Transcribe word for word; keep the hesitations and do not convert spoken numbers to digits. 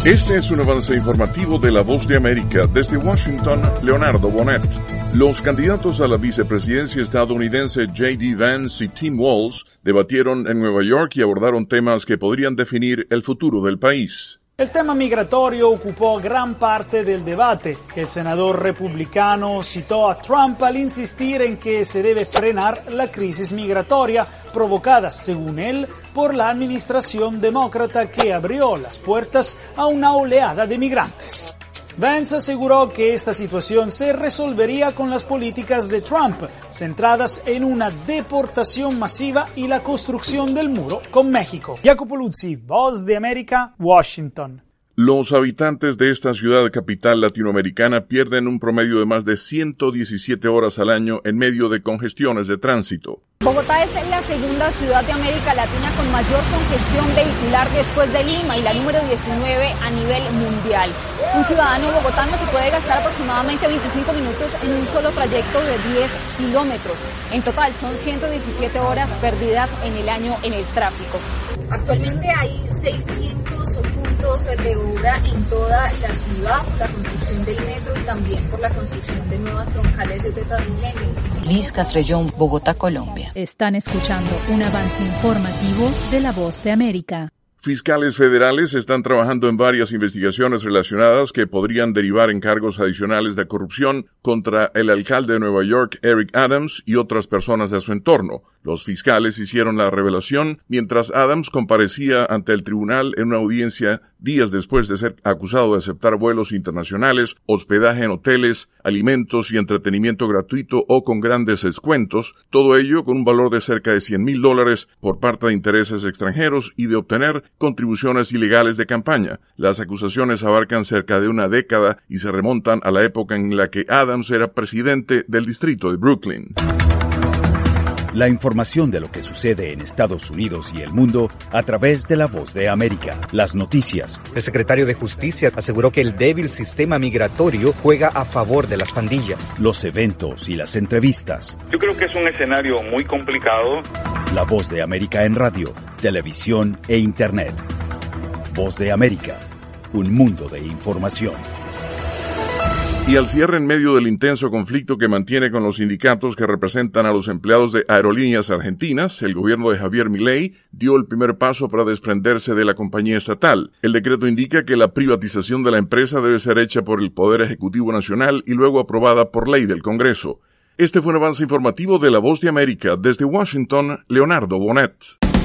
Este es un avance informativo de La Voz de América. Desde Washington, Leonardo Bonet. Los candidatos a la vicepresidencia estadounidense J D Vance y Tim Walz debatieron en Nueva York y abordaron temas que podrían definir el futuro del país. El tema migratorio ocupó gran parte del debate. El senador republicano citó a Trump al insistir en que se debe frenar la crisis migratoria provocada, según él, por la administración demócrata que abrió las puertas a una oleada de migrantes. Vance aseguró que esta situación se resolvería con las políticas de Trump, centradas en una deportación masiva y la construcción del muro con México. Jacopo Luzzi, Voz de América, Washington. Los habitantes de esta ciudad capital latinoamericana pierden un promedio de más de ciento diecisiete horas al año en medio de congestiones de tránsito. Bogotá es la segunda ciudad de América Latina con mayor congestión vehicular después de Lima y la número diecinueve a nivel mundial. Un ciudadano bogotano se puede gastar aproximadamente veinticinco minutos en un solo trayecto de diez kilómetros. En total son ciento diecisiete horas perdidas en el año en el tráfico. Actualmente hay seiscientos puntos de obra en toda la ciudad por la construcción del metro y también por la construcción de nuevas troncales de Transmilenio. Liz Castrellón, Bogotá, Colombia. Están escuchando un avance informativo de La Voz de América. Fiscales federales están trabajando en varias investigaciones relacionadas que podrían derivar en cargos adicionales de corrupción contra el alcalde de Nueva York, Eric Adams, y otras personas de su entorno. Los fiscales hicieron la revelación mientras Adams comparecía ante el tribunal en una audiencia días después de ser acusado de aceptar vuelos internacionales, hospedaje en hoteles, alimentos y entretenimiento gratuito o con grandes descuentos, todo ello con un valor de cerca de cien mil dólares por parte de intereses extranjeros y de obtener contribuciones ilegales de campaña. Las acusaciones abarcan cerca de una década y se remontan a la época en la que Adams era presidente del distrito de Brooklyn. La información de lo que sucede en Estados Unidos y el mundo a través de La Voz de América. Las noticias. El secretario de Justicia aseguró que el débil sistema migratorio juega a favor de las pandillas. Los eventos y las entrevistas. Yo creo que es un escenario muy complicado. La Voz de América en radio, televisión e internet. Voz de América, un mundo de información. Y al cierre en medio del intenso conflicto que mantiene con los sindicatos que representan a los empleados de aerolíneas argentinas, el gobierno de Javier Milei dio el primer paso para desprenderse de la compañía estatal. El decreto indica que la privatización de la empresa debe ser hecha por el Poder Ejecutivo Nacional y luego aprobada por ley del Congreso. Este fue un avance informativo de La Voz de América. Desde Washington, Leonardo Bonet.